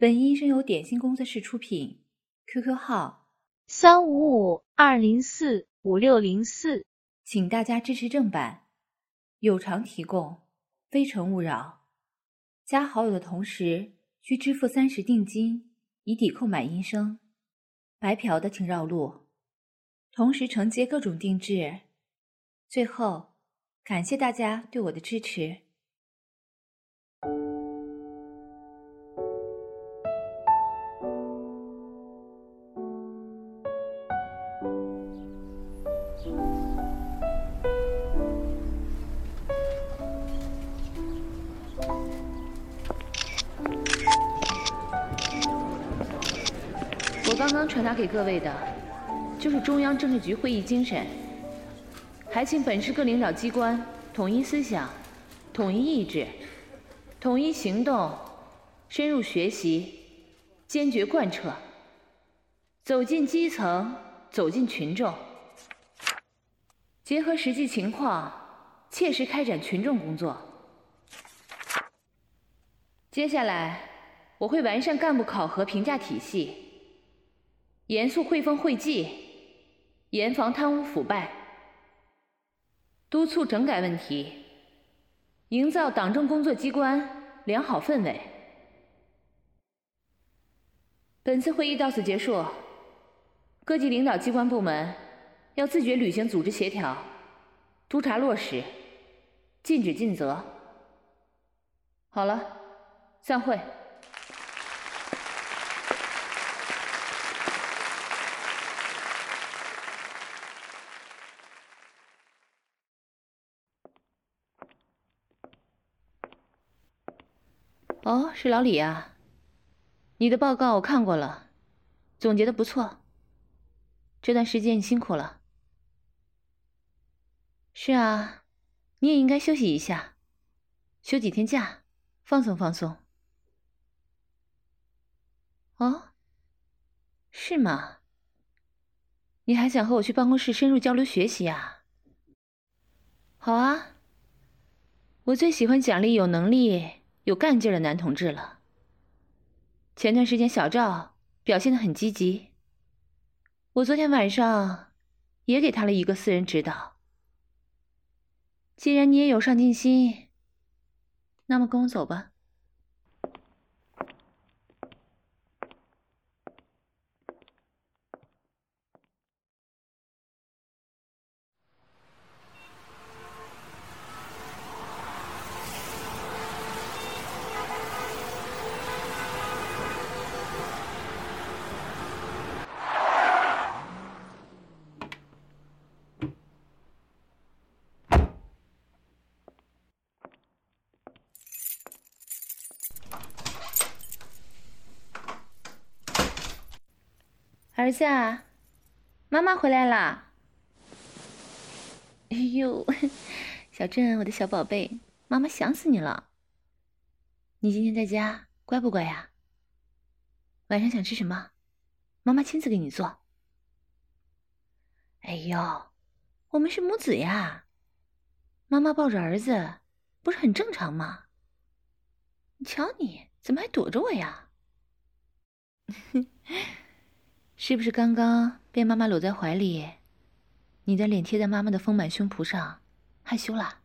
本音声由点心工作室出品 ，QQ 号 355-204-5604， 请大家支持正版，有偿提供，非诚勿扰。加好友的同时需支付30定金，以抵扣买音声。白嫖的请绕路，同时承接各种定制。最后，感谢大家对我的支持。 我刚刚传达给各位的，就是中央政治局会议精神，还请本市各领导机关统一思想、统一意志、统一行动，深入学习，坚决贯彻，走进基层，走进群众，结合实际情况，切实开展群众工作。接下来，我会完善干部考核评价体系，严肃汇丰会纪，严防贪污腐败，督促整改问题，营造党政工作机关良好氛围。本次会议到此结束，各级领导机关部门要自觉履行组织协调，督查落实，尽职尽责。好了，散会。哦，是老李啊，你的报告我看过了，总结的不错。这段时间你辛苦了。是啊，你也应该休息一下，休几天假，放松放松。哦，是吗？你还想和我去办公室深入交流学习啊？好啊，我最喜欢奖励有能力、有干劲的男同志了。前段时间小赵表现得很积极，我昨天晚上也给他了一个私人指导。既然你也有上进心，那么跟我走吧。儿子啊，妈妈回来啦。哎呦，小郑，我的小宝贝，妈妈想死你了。你今天在家乖不乖呀？晚上想吃什么？妈妈亲自给你做。哎呦，我们是母子呀，妈妈抱着儿子不是很正常吗？你瞧你怎么还躲着我呀？是不是刚刚被妈妈搂在怀里，你的脸贴在妈妈的丰满胸脯上，害羞啦？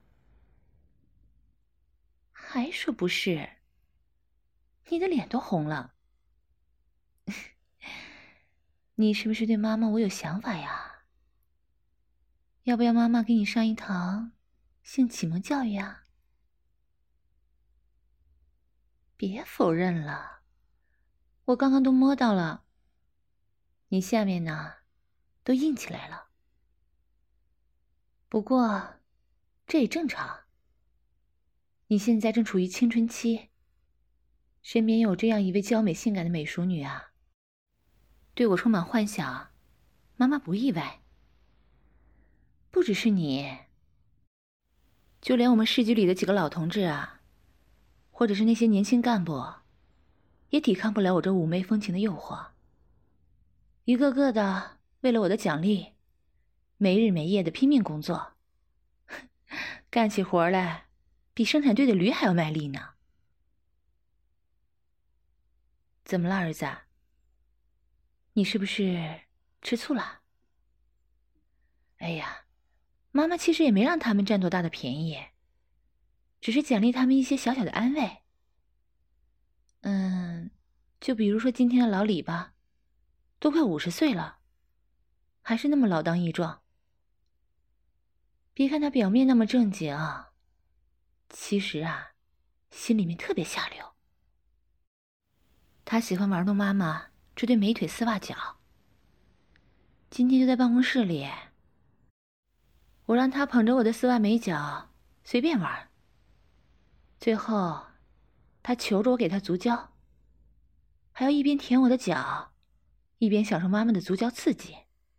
还说不是？你的脸都红了。你是不是对妈妈我有想法呀？要不要妈妈给你上一堂性启蒙教育啊？别否认了，我刚刚都摸到了，你下面呢都硬起来了。不过这也正常，你现在正处于青春期，身边有这样一位娇美性感的美淑女啊，对我充满幻想，妈妈不意外。不只是你，就连我们市局里的几个老同志啊，或者是那些年轻干部，也抵抗不了我这妩媚风情的诱惑。一个个的为了我的奖励，没日没夜的拼命工作，干起活来，比生产队的驴还要卖力呢。 怎么了，儿子？你是不是吃醋了？哎呀，妈妈其实也没让他们占多大的便宜，只是奖励他们一些小小的安慰。就比如说今天的老李吧，都快50岁了，还是那么老当益壮。别看他表面那么正经，其实啊，心里面特别下流。他喜欢玩弄妈妈这对美腿丝袜脚。今天就在办公室里，我让他捧着我的丝袜美脚随便玩，最后他求着我给他足交，还要一边舔我的脚，一边享受妈妈的足交刺激。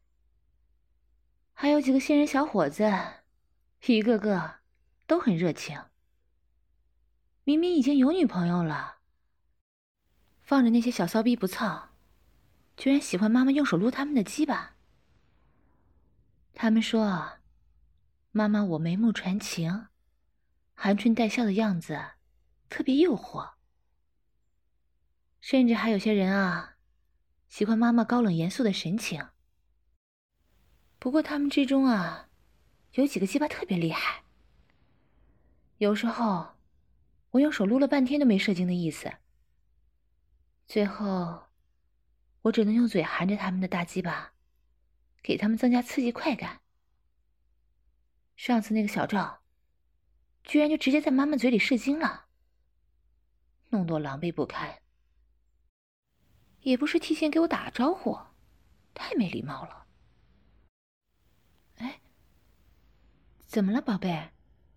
还有几个新人小伙子，一个个都很热情。明明已经有女朋友了，放着那些小骚逼不操，居然喜欢妈妈用手撸他们的鸡巴。他们说，妈妈我眉目传情，含春带笑的样子特别诱惑。甚至还有些人啊，喜欢妈妈高冷严肃的神情。不过他们之中啊，有几个鸡巴特别厉害。有时候我用手撸了半天都没射精的意思，最后我只能用嘴含着他们的大鸡巴，给他们增加刺激快感。上次那个小赵居然就直接在妈妈嘴里射精了，弄得我狼狈不堪。也不是提前给我打个招呼，太没礼貌了。哎，怎么了，宝贝？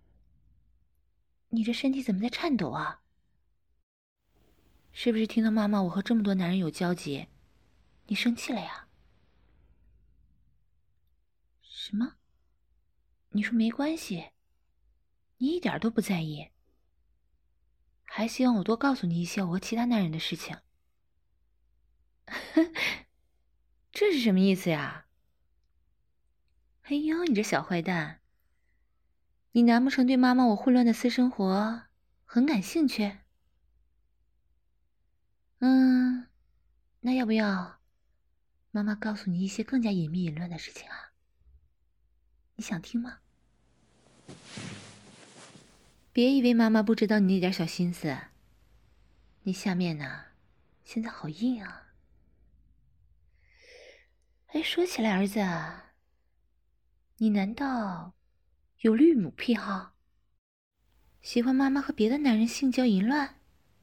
你这身体怎么在颤抖啊？是不是听到妈妈我和这么多男人有交集，你生气了呀？什么？你说没关系，你一点都不在意，还希望我多告诉你一些我和其他男人的事情。这是什么意思呀？哎呦，你这小坏蛋，你难不成对妈妈我混乱的私生活很感兴趣？那要不要妈妈告诉你一些更加隐秘淫乱的事情啊？你想听吗？别以为妈妈不知道你那点小心思，你下面呢，现在好硬啊。哎，说起来，儿子，你难道有绿母癖好？喜欢妈妈和别的男人性交淫乱？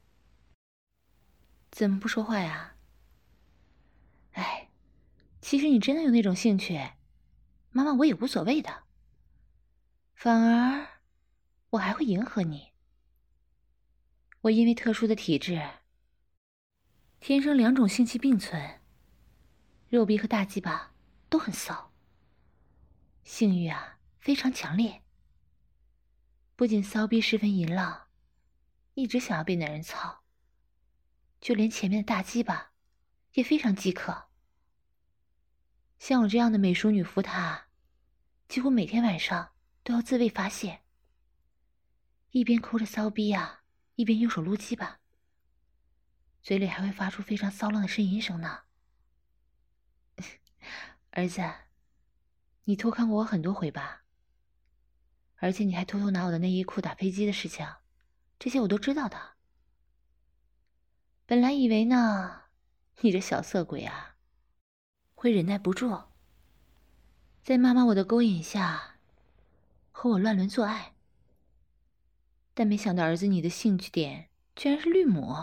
怎么不说话呀？哎，其实你真的有那种兴趣，妈妈我也无所谓的，反而我还会迎合你。我因为特殊的体质，天生2种性器并存，肉壁和大鸡巴都很骚，性欲啊非常强烈。不仅骚逼十分淫浪，一直想要被男人操，就连前面的大鸡巴也非常饥渴。像我这样的美淑女扶他，几乎每天晚上都要自慰发泄，一边抠着骚逼啊，一边用手撸鸡巴，嘴里还会发出非常骚浪的呻吟声呢。儿子，你偷看过我很多回吧？而且你还偷偷拿我的内衣裤打飞机的事情，这些我都知道的。本来以为呢，你这小色鬼啊，会忍耐不住，在妈妈我的勾引下和我乱伦做爱，但没想到儿子你的兴趣点居然是绿母。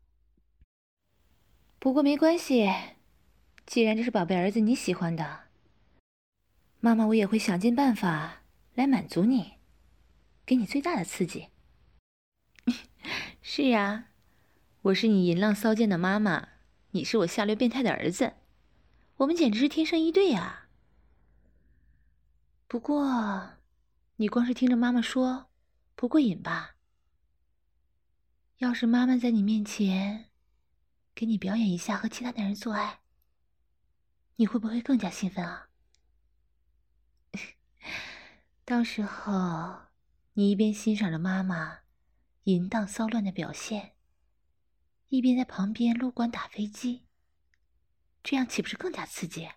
不过没关系，既然这是宝贝儿子你喜欢的，妈妈我也会想尽办法来满足你，给你最大的刺激。是呀，我是你淫浪骚贱的妈妈，你是我下流变态的儿子，我们简直是天生一对啊。不过你光是听着妈妈说不过瘾吧？要是妈妈在你面前给你表演一下和其他男人做爱，你会不会更加兴奋啊？到时候你一边欣赏着妈妈淫荡骚乱的表现， 一边在旁边撸管打飞机，这样岂不是更加刺激？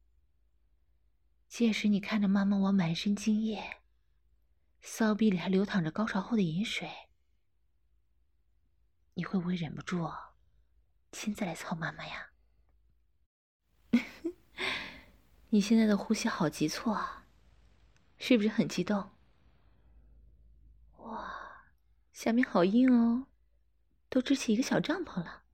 届时你看着妈妈我满身精液，骚逼里还流淌着高潮后的饮水，你会不会忍不住亲自来操妈妈呀？你现在的呼吸好急促啊，是不是很激动？哇，下面好硬哦，都支起一个小帐篷了。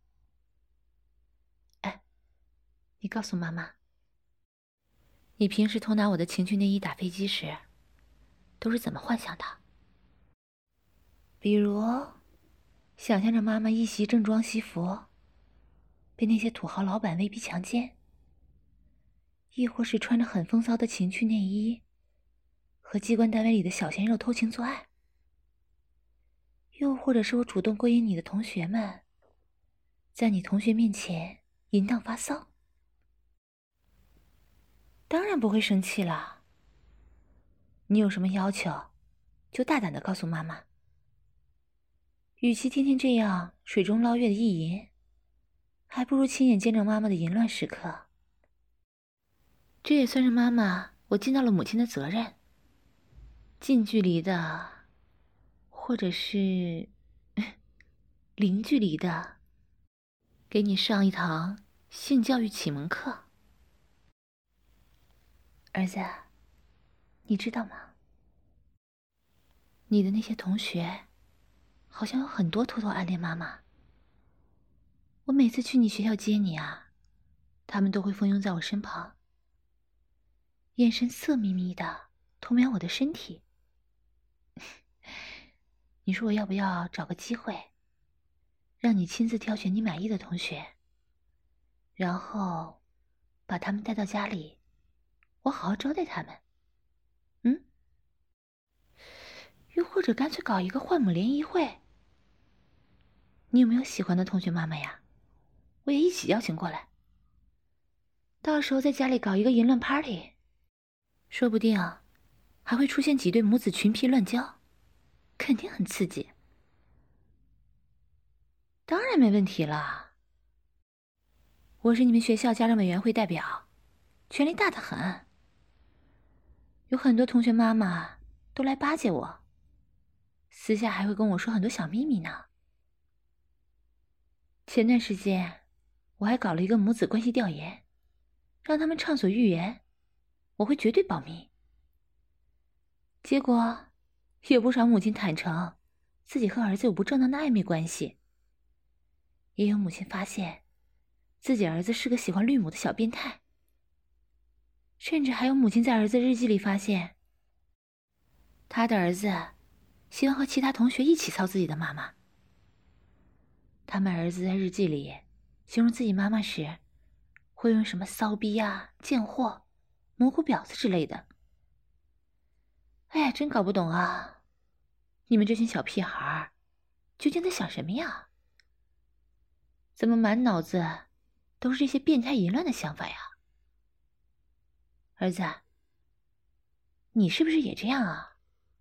哎，你告诉妈妈，你平时偷拿我的情趣内衣打飞机时，都是怎么幻想的？比如，想象着妈妈一袭正装西服，被那些土豪老板威逼强奸，亦或是穿着很风骚的情趣内衣，和机关单位里的小鲜肉偷情做爱，又或者是我主动勾引你的同学们，在你同学面前淫荡发骚。当然不会生气了。你有什么要求，就大胆的告诉妈妈。与其天天这样水中捞月的意淫，还不如亲眼见证妈妈的淫乱时刻。这也算是妈妈我尽到了母亲的责任。近距离的，或者是零距离的，给你上一堂性教育启蒙课。儿子，你知道吗？你的那些同学好像有很多偷偷暗恋妈妈。我每次去你学校接你啊，他们都会蜂拥在我身旁，眼神色眯眯的偷瞄我的身体。你说我要不要找个机会，让你亲自挑选你满意的同学，然后把他们带到家里，我好好招待他们。又或者干脆搞一个换母联谊会。你有没有喜欢的同学妈妈呀？我也一起邀请过来。到时候在家里搞一个淫乱 party， 说不定还会出现几对母子群批乱交，肯定很刺激。当然没问题了。我是你们学校家长委员会代表，权力大得很。有很多同学妈妈都来巴结我，私下还会跟我说很多小秘密呢。前段时间我还搞了一个母子关系调研，让他们畅所欲言，我会绝对保密。结果有不少母亲坦诚自己和儿子有不正当的暧昧关系，也有母亲发现自己儿子是个喜欢绿母的小变态，甚至还有母亲在儿子日记里发现他的儿子喜欢和其他同学一起操自己的妈妈。他们儿子在日记里形容自己妈妈时，会用什么骚逼啊、贱货、蘑菇婊子之类的。哎呀，真搞不懂啊！你们这群小屁孩究竟在想什么呀？怎么满脑子都是这些变态淫乱的想法呀？儿子，你是不是也这样啊？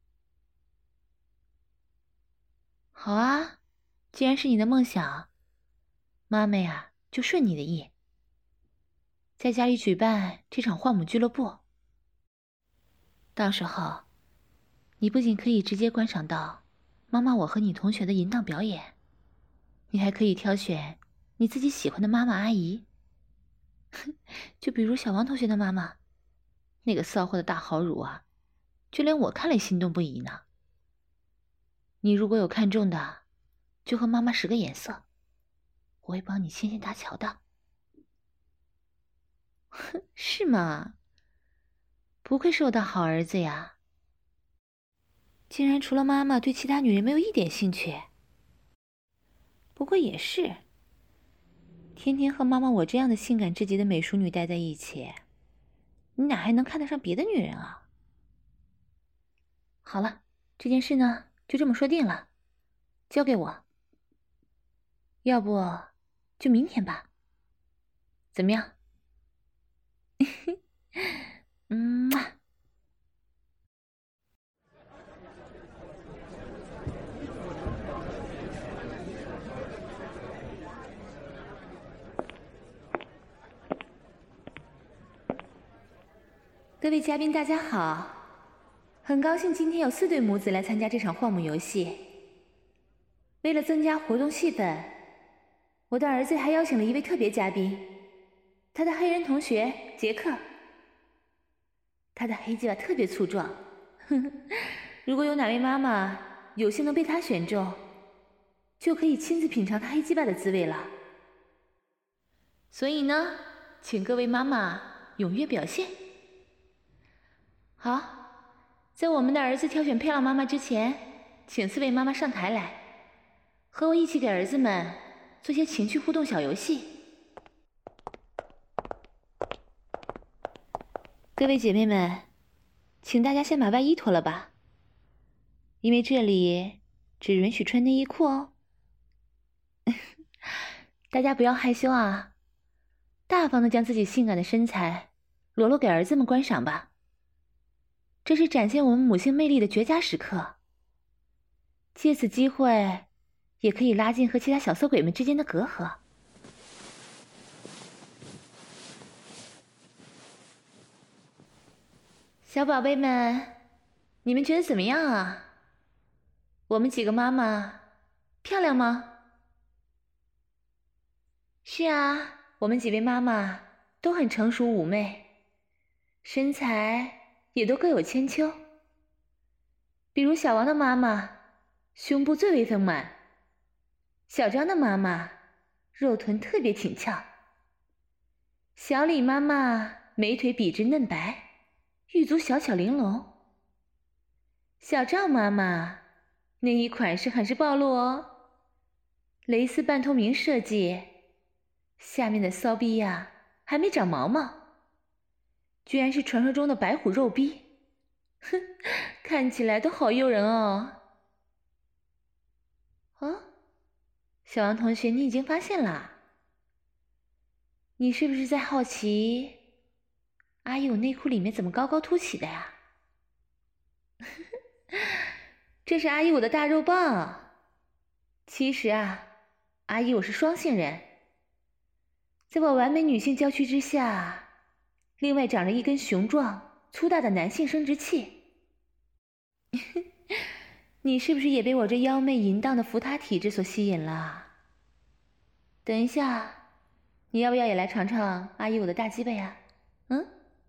好啊，既然是你的梦想，妈妈呀就顺你的意，在家里举办这场换母俱乐部。到时候你不仅可以直接观赏到妈妈我和你同学的淫荡表演，你还可以挑选你自己喜欢的妈妈阿姨。就比如小王同学的妈妈，那个骚货的大豪乳啊，就连我看了心动不已呢。你如果有看中的，就和妈妈使个眼色，我会帮你牵线搭桥的。是吗？不愧是我的好儿子呀，竟然除了妈妈对其他女人没有一点兴趣。不过也是，天天和妈妈我这样的性感至极的美淑女待在一起，你哪还能看得上别的女人啊？好了，这件事呢就这么说定了，交给我。要不就明天吧，怎么样？嗯。 各位嘉宾大家好，很高兴今天有4对母子来参加这场晃母游戏。为了增加活动气氛，我的儿子还邀请了一位特别嘉宾，他的黑人同学杰克。他的黑鸡巴特别粗壮，如果有哪位妈妈有幸能被他选中，就可以亲自品尝他黑鸡巴的滋味了。所以呢，请各位妈妈踊跃表现。好，在我们的儿子挑选漂亮妈妈之前，请4位妈妈上台来，和我一起给儿子们做些情趣互动小游戏。各位姐妹们，请大家先把外衣脱了吧，因为这里只允许穿内衣裤哦。大家不要害羞啊，大方地将自己性感的身材裸露给儿子们观赏吧。这是展现我们母性魅力的绝佳时刻，借此机会也可以拉近和其他小色鬼们之间的隔阂。小宝贝们，你们觉得怎么样啊？我们几个妈妈漂亮吗？是啊，我们几位妈妈都很成熟妩媚，身材也都各有千秋。比如小王的妈妈胸部最为丰满，小张的妈妈肉臀特别挺翘，小李妈妈美腿笔直嫩白，玉足小巧玲珑，小赵妈妈内衣款式很是暴露哦，蕾丝半透明设计，下面的骚逼呀还没长毛毛，居然是传说中的白虎肉逼，哼，看起来都好诱人哦。哦，小王同学，你已经发现了？你是不是在好奇阿姨我内裤里面怎么高高凸起的呀？这是阿姨我的大肉棒。其实啊，阿姨我是双性人，在我完美女性娇躯之下，另外长着一根雄壮粗大的男性生殖器。你是不是也被我这妖媚淫荡的扶他体质所吸引了？等一下，你要不要也来尝尝阿姨我的大鸡巴呀？嗯？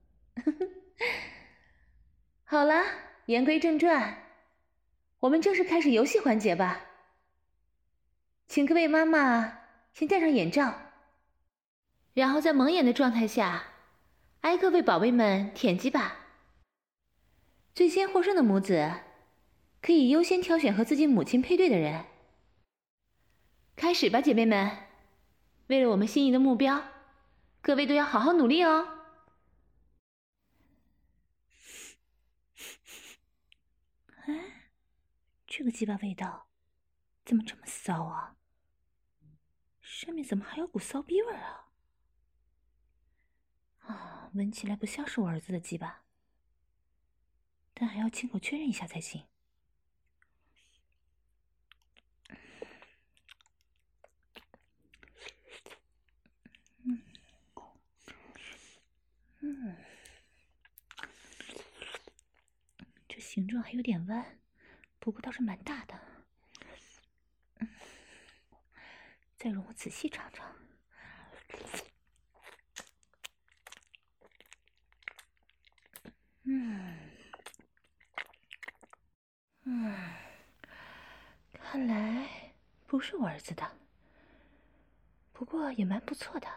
好了，言归正传，我们正式开始游戏环节吧。请各位妈妈先戴上眼罩，然后在蒙眼的状态下，挨个为宝贝们舔鸡巴。最先获胜的母子可以优先挑选和自己母亲配对的人。开始吧，姐妹们，为了我们心仪的目标，各位都要好好努力哦。哎，这个鸡巴味道怎么这么骚啊？上面怎么还有股骚逼味啊？啊，闻起来不像是我儿子的鸡巴，但还要亲口确认一下才行。这形状还有点弯，不过倒是蛮大的。再容我仔细尝尝。看来不是我儿子的，不过也蛮不错的。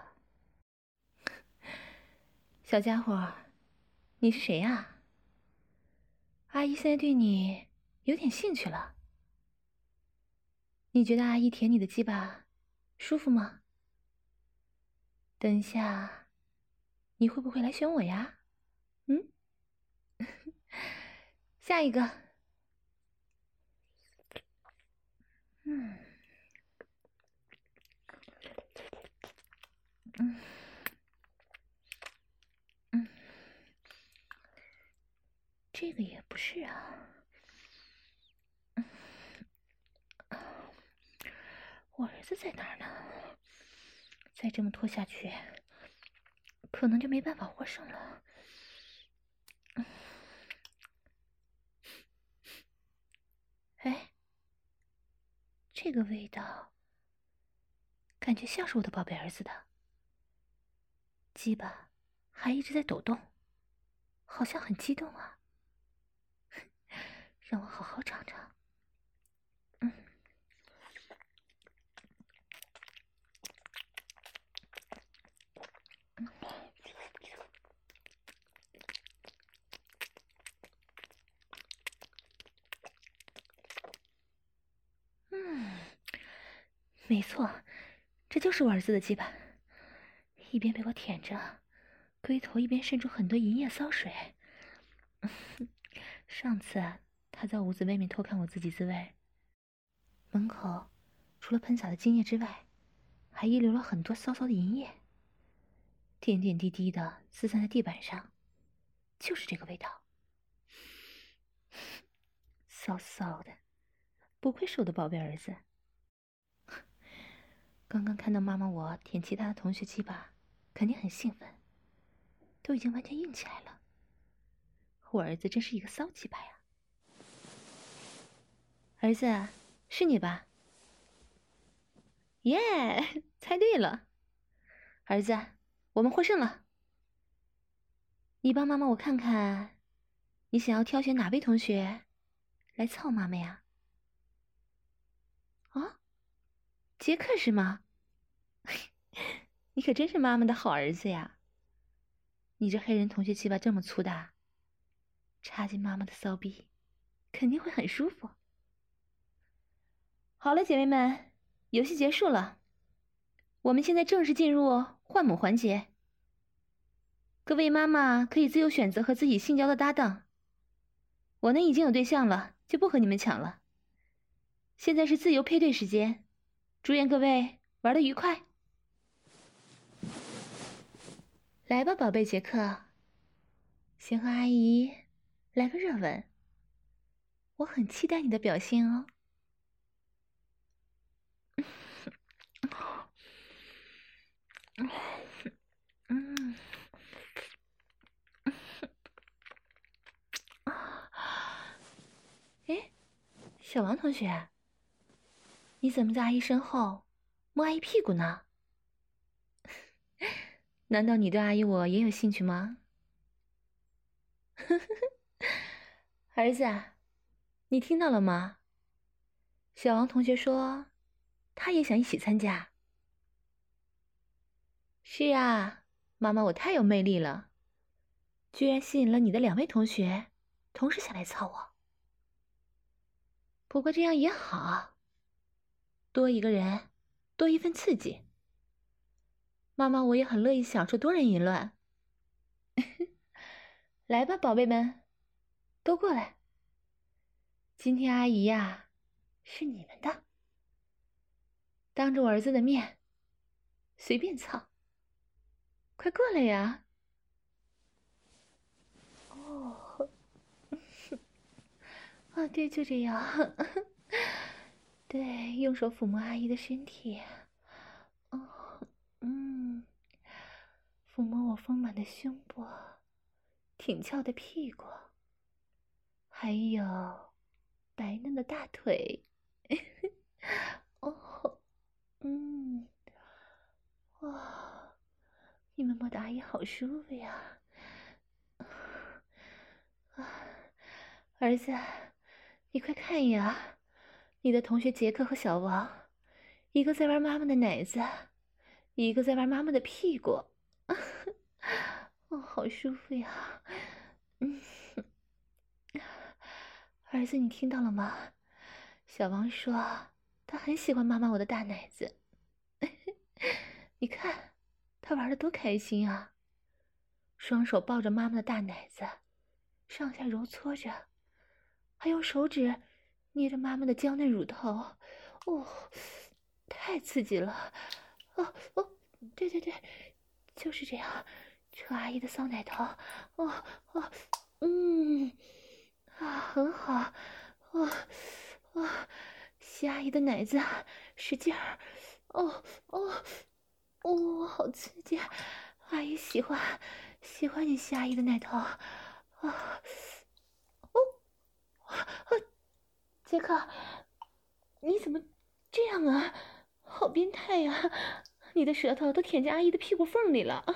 小家伙，你是谁呀？阿姨现在对你有点兴趣了。你觉得阿姨舔你的鸡巴舒服吗？等一下，你会不会来选我呀？嗯？下一个。这个也不是啊。我儿子在哪儿呢？再这么拖下去，可能就没办法获胜了。 哎，这个味道感觉像是我的宝贝儿子的，鸡巴还一直在抖动，好像很激动啊。让我好好尝尝。没错，这就是我儿子的鸡巴，一边被我舔着，龟头一边渗出很多银液骚水。上次他在屋子外面偷看我自己自慰，门口除了喷洒的精液之外，还遗留了很多骚骚的银液，点点滴滴的四散在地板上，就是这个味道，骚骚的，不愧是我的宝贝儿子。刚刚看到妈妈我舔其他的同学鸡巴，肯定很兴奋，都已经完全硬起来了。我儿子真是一个骚鸡巴呀！儿子，是你吧？耶，猜对了。儿子，我们获胜了。你帮妈妈我看看，你想要挑选哪位同学来操妈妈呀？啊，杰克是吗？你可真是妈妈的好儿子呀！你这黑人同学鸡巴这么粗大，插进妈妈的骚逼，肯定会很舒服。好了，姐妹们，游戏结束了，我们现在正式进入换母环节。各位妈妈可以自由选择和自己性交的搭档。我呢已经有对象了，就不和你们抢了。现在是自由配对时间，祝愿各位玩得愉快。来吧，宝贝杰克，先和阿姨来个热吻，我很期待你的表现哦。哎，小王同学，你怎么在阿姨身后摸阿姨屁股呢？难道你对阿姨我也有兴趣吗？儿子，你听到了吗？小王同学说，他也想一起参加。是啊，妈妈我太有魅力了，居然吸引了你的2位同学，同时想来操我。不过这样也好，多一个人，多一份刺激。妈妈我也很乐意享受多人淫乱。来吧，宝贝们，都过来。今天阿姨呀，是你们的，当着我儿子的面，随便操。快过来呀！哦，啊，对，就这样。对，用手抚摸阿姨的身体。哦，抚摸我丰满的胸部，挺翘的屁股，还有白嫩的大腿。哦，哇，你们摸的阿姨好舒服呀！啊，儿子，你快看呀，你的同学杰克和小王，一个在玩妈妈的奶子，一个在玩妈妈的屁股。哦，好舒服呀！儿子，你听到了吗？小王说他很喜欢妈妈我的大奶子。你看他玩的多开心啊！双手抱着妈妈的大奶子，上下揉搓着，还用手指捏着妈妈的娇嫩乳头。哦，太刺激了！哦哦，对对对，就是这样，扯阿姨的骚奶头。哦哦，很好。哦哦，吸阿姨的奶子，使劲儿。哦哦哦，好刺激！阿姨喜欢你吸阿姨的奶头。 杰克，你怎么这样啊？好变态呀！你的舌头都舔进阿姨的屁股缝里了。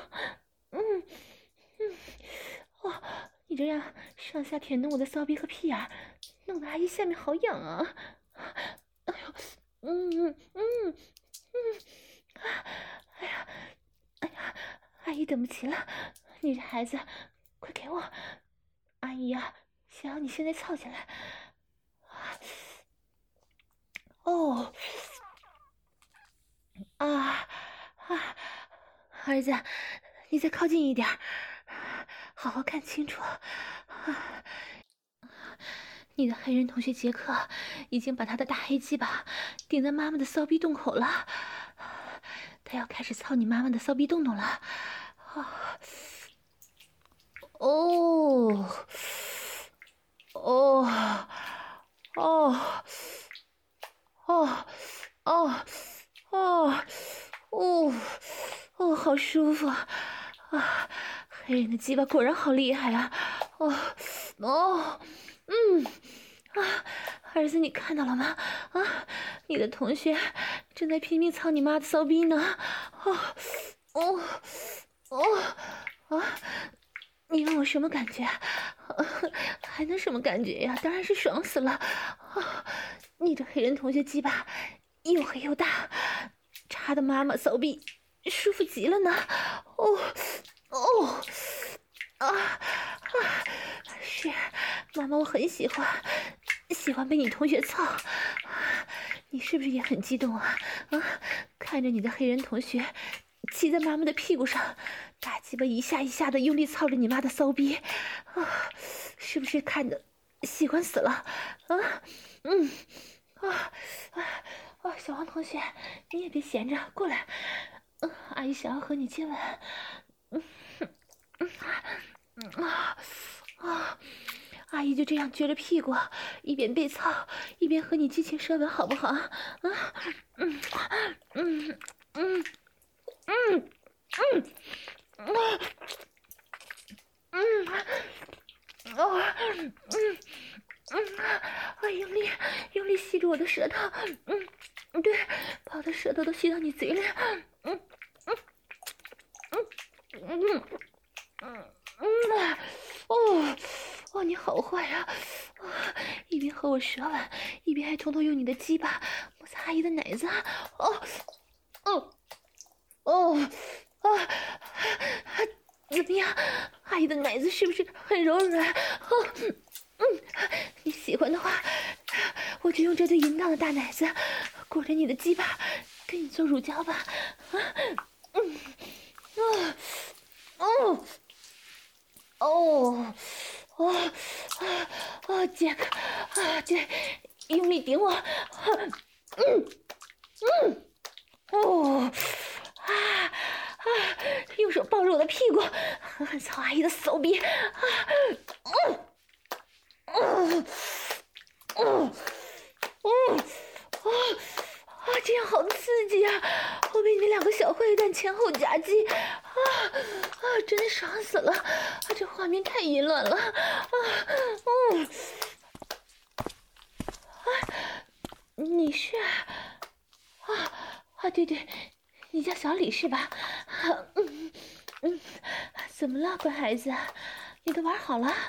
你这样上下舔动我的骚逼和屁眼，弄得阿姨下面好痒啊！哎呦，哎呀，阿姨等不及了，你这孩子，快给我！阿姨呀，想要你现在操起来。哦，儿子，你再靠近一点，好好看清楚。你的黑人同学杰克已经把他的大黑鸡巴顶在妈妈的骚逼洞口了，他要开始操你妈妈的骚逼洞洞了。哦，哦，哦，哦，哦，哦，哦，好舒服啊！黑人的鸡巴果然好厉害啊！儿子，你看到了吗？你的同学正在拼命操你妈的骚逼呢！你问我什么感觉？还能什么感觉呀？当然是爽死了！你这黑人同学鸡巴又黑又大，插的妈妈骚逼舒服极了呢！是，妈妈我很喜欢被你同学操。你是不是也很激动啊？看着你的黑人同学骑在妈妈的屁股上，大鸡巴一下一下的用力操着你妈的骚逼，是不是看着喜欢死了？小黄同学，你也别闲着，过来，阿姨想要和你接吻。阿姨就这样撅着屁股，一边被操，一边和你激情舌吻，好不好？用力吸住我的舌头，对，把我的舌头都吸到你嘴里，哦，你好坏呀！一边和我舌吻，一边还偷偷用你的鸡巴摩擦阿姨的奶子。怎么样？阿姨的奶子是不是很柔软？你喜欢的话，我就用这对淫荡的大奶子裹着你的鸡巴，给你做乳胶吧。杰克，对，用力顶我，用手抱着我的屁股，狠狠操阿姨的骚逼，这样好刺激啊！我被你们两个小坏蛋前后夹击，真的爽死了！这画面太淫乱了！你是？对，你叫小李是吧？怎么了，乖孩子？你都玩好了？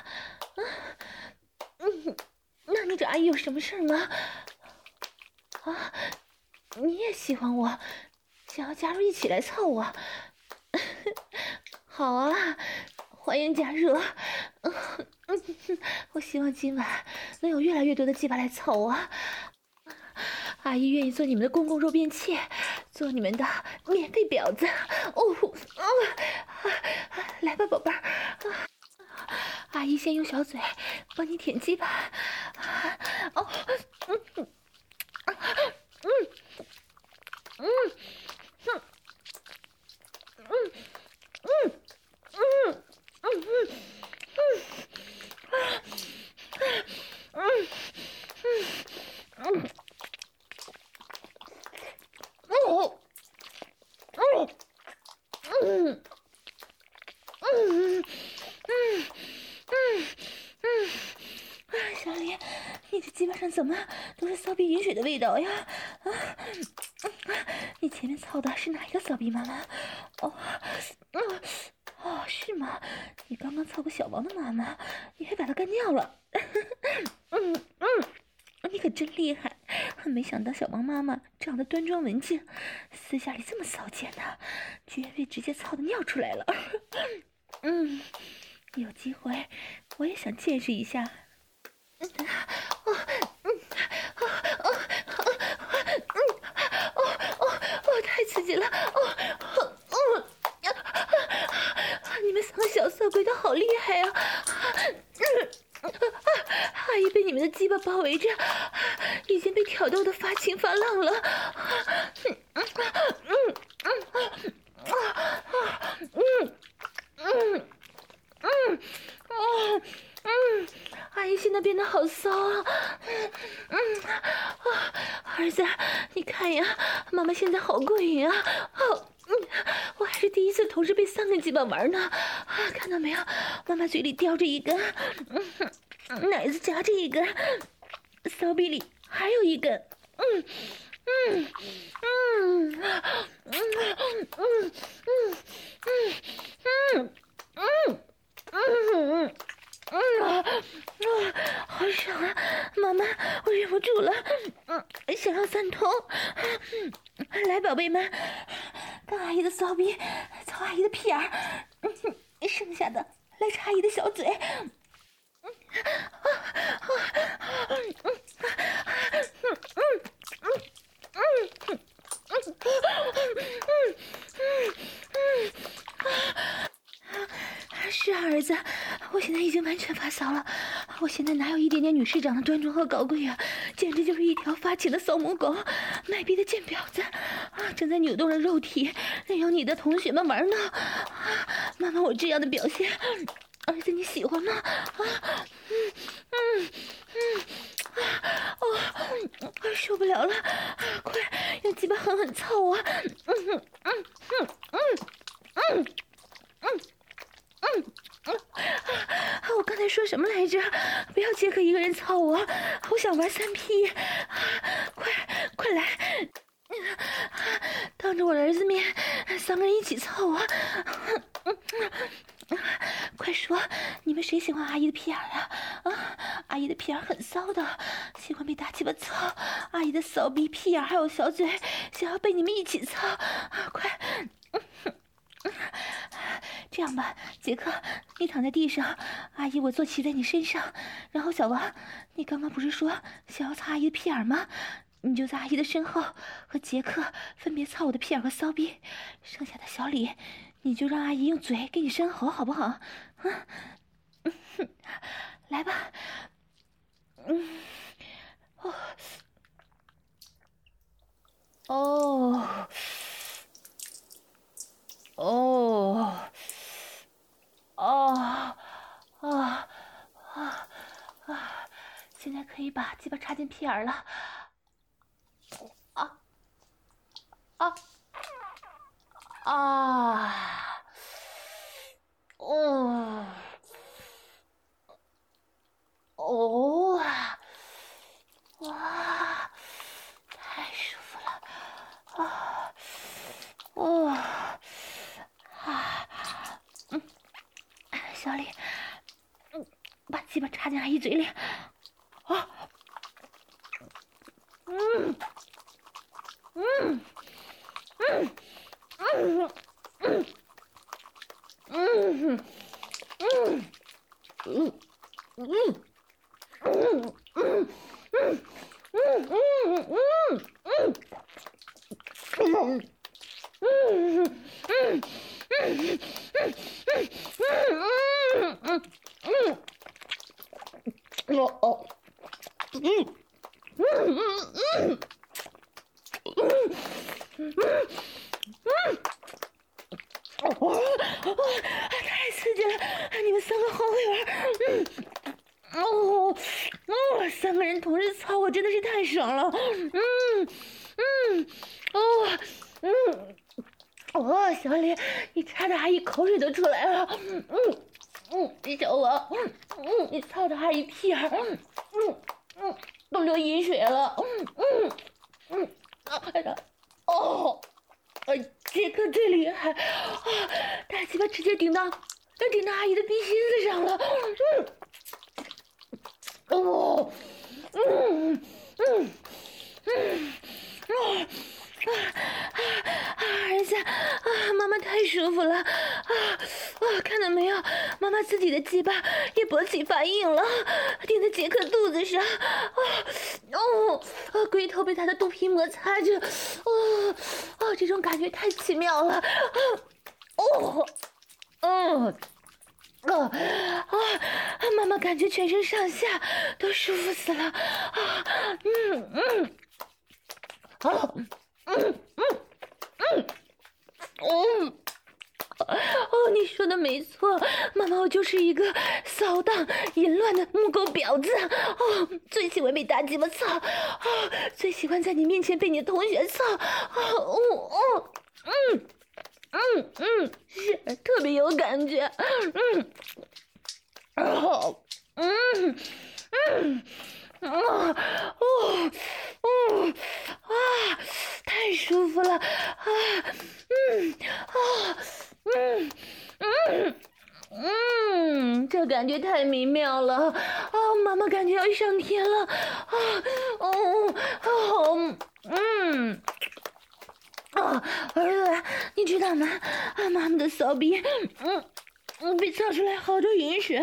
那你找阿姨有什么事吗？你也喜欢我，想要加入一起来操我？好啊，欢迎加入！我希望今晚能有越来越多的鸡巴来操我。阿姨愿意做你们的公共肉便器，做你们的免费婊子。来吧，宝贝儿。阿姨先用小嘴帮你舔鸡巴。 上怎么都是骚逼饮水的味道呀？你前面操的是哪一个骚逼妈妈？是吗？你刚刚操过小王的妈妈，你还把她干掉了。你可真厉害！没想到小王妈妈长得端庄文静，私下里这么骚贱呢，居然被直接操的尿出来了。有机会我也想见识一下。太刺激了！你们3个小色鬼都好厉害啊！阿姨被你们的鸡巴包围着，已经被挑逗的发情发浪了。阿姨现在变得好骚啊！儿子，你看呀，妈妈现在好过瘾啊！我还是第一次同时被3个鸡巴玩呢！看到没有，妈妈嘴里叼着一根，奶子夹着一根，骚逼里还有一根。好爽啊！妈妈，我忍不住了，想要3通。来，宝贝们，干阿姨的骚逼，操阿姨的屁眼，剩下的来插阿姨的小嘴。是啊，儿子，我现在已经完全发骚了。我现在哪有一点点女市长的端庄和高贵啊，简直就是一条发情的骚母狗，卖逼的贱婊子正在扭动着肉体，任由你的同学们玩呢。妈妈，我这样的表现，儿子你喜欢吗？受不了了，快用鸡巴狠狠操我！我刚才说什么来着？不要杰克一个人操我，我想玩3P。快来！当着我儿子面，3个人一起操我。快说，你们谁喜欢阿姨的屁眼啊？阿姨的屁眼很骚的，喜欢被大鸡巴操。阿姨的骚逼、屁眼还有小嘴，想要被你们一起操。快！这样吧，杰克，你躺在地上，阿姨我坐骑在你身上，然后小王，你刚刚不是说想要操阿姨的屁眼吗？你就在阿姨的身后和杰克分别操我的屁眼和骚逼，剩下的小李你就让阿姨用嘴给你生喉，好不好？来吧。现在可以把鸡巴插进屁眼了。哇，太舒服了！小李，把鸡巴插进阿姨嘴里。太刺激了！你们3个好会玩。3个人同时操我真的是太爽了。小李，你插的阿姨口水都出来了。小王，你操的阿姨屁眼。 都流饮水了。杰克最厉害啊！大鸡巴直接顶到阿姨的鼻心子上了。儿子啊，妈妈太舒服了看到没有，妈妈自己的鸡巴也勃起发硬了，顶在杰克肚子上龟头被他的肚皮摩擦着这种感觉太奇妙了妈妈感觉全身上下都舒服死了你说的没错，妈妈，我就是一个骚荡淫乱的木狗婊子最喜欢被大鸡巴操最喜欢在你面前被你的同学操是特别有感觉太舒服了这感觉太美妙了妈妈感觉要上天了儿子，你知道吗？妈妈的骚逼，被操出来好多饮水，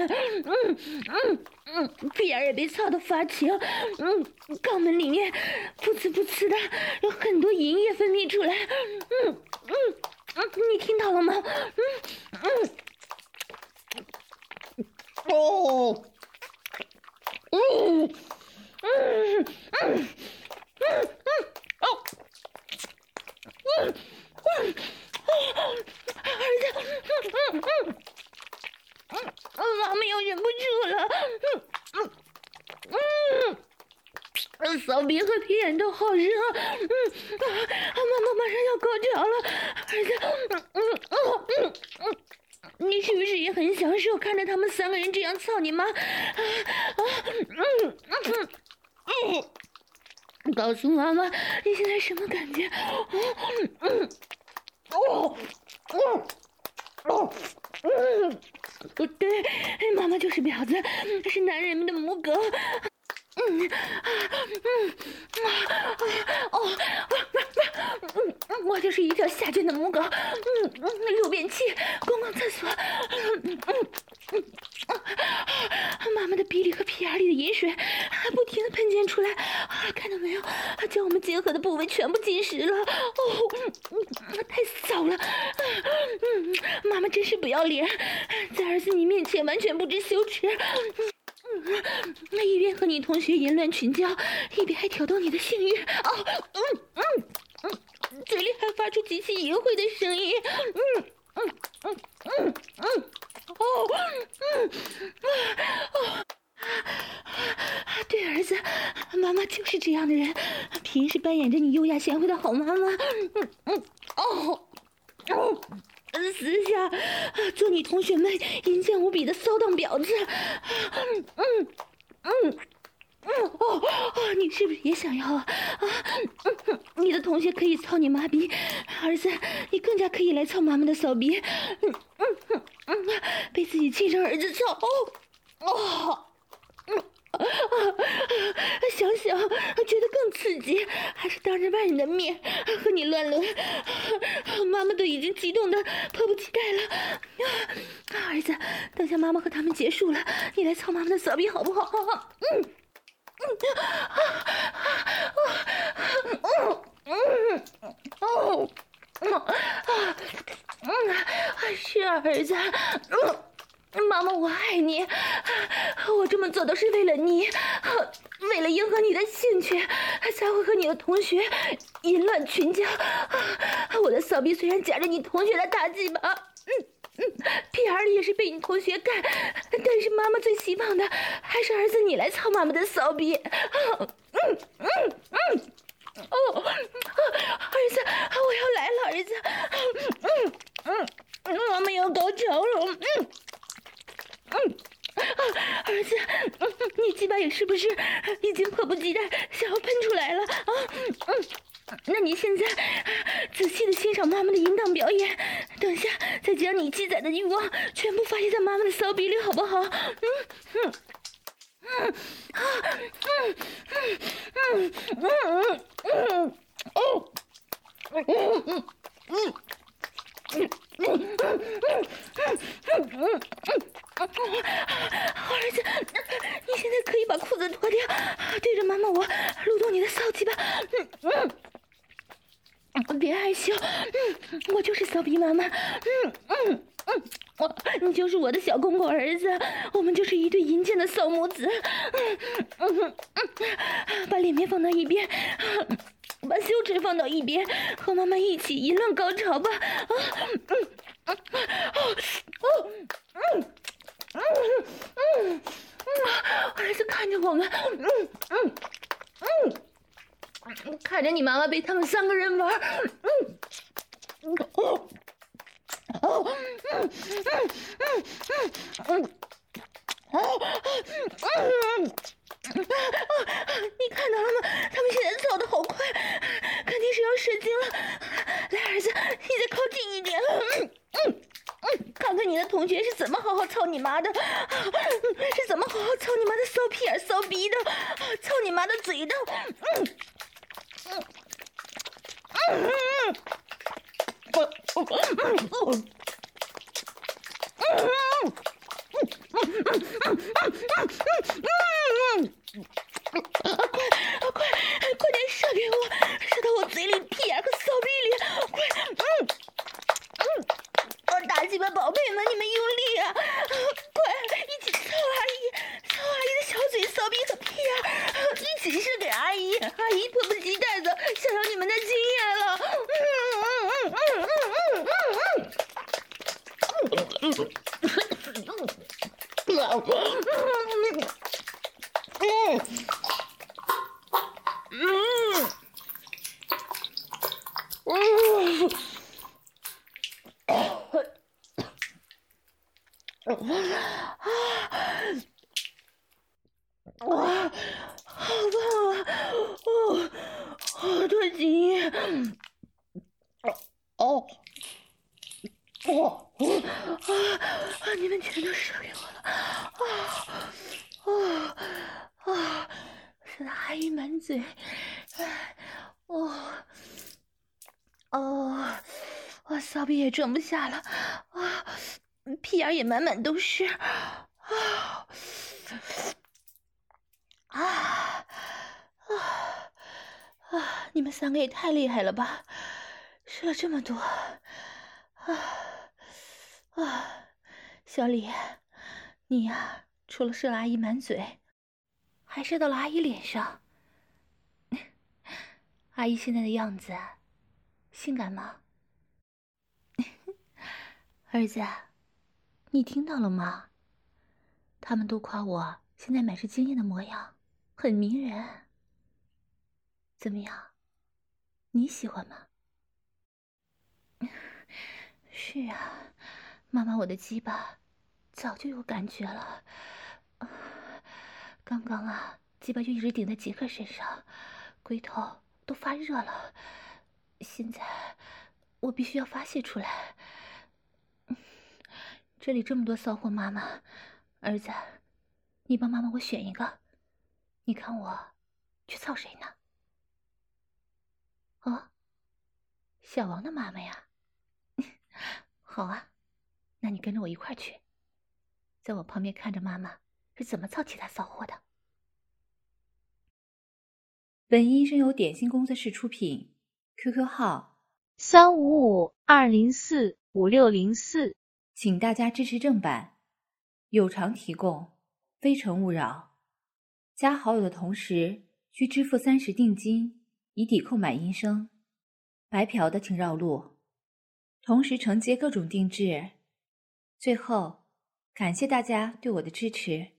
屁眼也被操得发情，肛门里面噗呲噗呲的有很多淫液分泌出来，你听到了吗？妈妈又忍不住了，骚逼和屁眼都好热，妈妈马上要高潮了，儿子，你是不是也很享受看着他们三个人这样操你妈？告诉妈妈你现在什么感觉？对，妈妈就是婊子，是男人们的母狗。我就是一条下贱的母狗，六便器，公共厕所，妈妈的鼻里和屁眼里的饮水不停的喷溅出来，看到没有？将我们结合的部位全部浸湿了，太骚了！妈妈真是不要脸，在儿子你面前完全不知羞耻。一边和你同学淫乱群交，一边还挑逗你的性欲，嘴里还发出极其淫秽的声音，对儿子，妈妈就是这样的人，平时扮演着你优雅贤惠的好妈妈，私下做你同学们淫贱无比的骚荡婊子，你是不是也想要啊？你的同学可以操你妈逼，儿子，你更加可以来操妈妈的骚逼，被自己亲生儿子操，想想觉得更刺激，还是当着外人的面和你乱伦，妈妈都已经激动的迫不及待了。儿子，等下妈妈和他们结束了，你来操妈妈的骚逼好不好？是啊，儿子。妈妈，我爱你，我这么做都是为了你，为了迎合你的兴趣，才会和你的同学淫乱群交。我的骚逼虽然夹着你同学的大鸡巴，屁眼里也是被你同学干，但是妈妈最希望的还是儿子你来操妈妈的骚逼。儿子，我要来了，儿子，妈妈要高潮了，儿子， 你鸡巴也是不是已经迫不及待想要喷出来了啊？那你现在仔细的欣赏妈妈的淫荡表演，等下再将你积攒的欲望全部发泄在妈妈的骚逼里，好不好？儿子，你现在可以把裤子脱掉，对着妈妈我撸动你的骚鸡巴。别害羞，我就是骚逼妈妈。你就是我的小公公儿子，我们就是一对淫贱的骚母子。把脸面放到一边，把羞耻放到一边，和妈妈一起淫乱高潮吧。儿子看着我们，看着你妈妈被他们3个人玩，你看到了吗？他们现在操的好快，肯定是要射精了。来，儿子，你再靠近一点。看看你的同学是怎么好好操你妈的，是怎么好好操你妈的骚屁眼、骚逼的，操你妈的嘴的。快点射给我，射到我嘴里、屁眼和骚逼里，快！大鸡巴宝贝们，你们用力啊！快，一起操阿姨，操阿姨的小嘴、骚逼和屁眼，一起射给阿姨。阿姨迫不及待的想要你们的经验了。哇，好棒啊！好多经验。你们全都射给我了。射得阿姨满嘴。我骚逼也装不下了，屁眼也满满都是。你们3个也太厉害了吧，射了这么多。小李，你呀，除了射了阿姨满嘴，还射到了阿姨脸上。阿姨现在的样子性感吗？儿子，你听到了吗？他们都夸我现在满是惊艳的模样，很迷人。怎么样，你喜欢吗？是啊，妈妈，我的鸡巴早就有感觉了。刚刚啊，鸡巴就一直顶在杰克身上，龟头都发热了。现在我必须要发泄出来。这里这么多骚货妈妈，儿子，你帮妈妈我选一个，你看我去操谁呢？小王的妈妈呀。好啊，那你跟着我一块去，在我旁边看着妈妈是怎么操其他骚货的。 本音声由点心工作室出品 ，QQ 号 355-204-5604， 请大家支持正版，有偿提供，非诚勿扰。加好友的同时需支付30定金，以抵扣买音声。白嫖的请绕路。同时承接各种定制。最后，感谢大家对我的支持。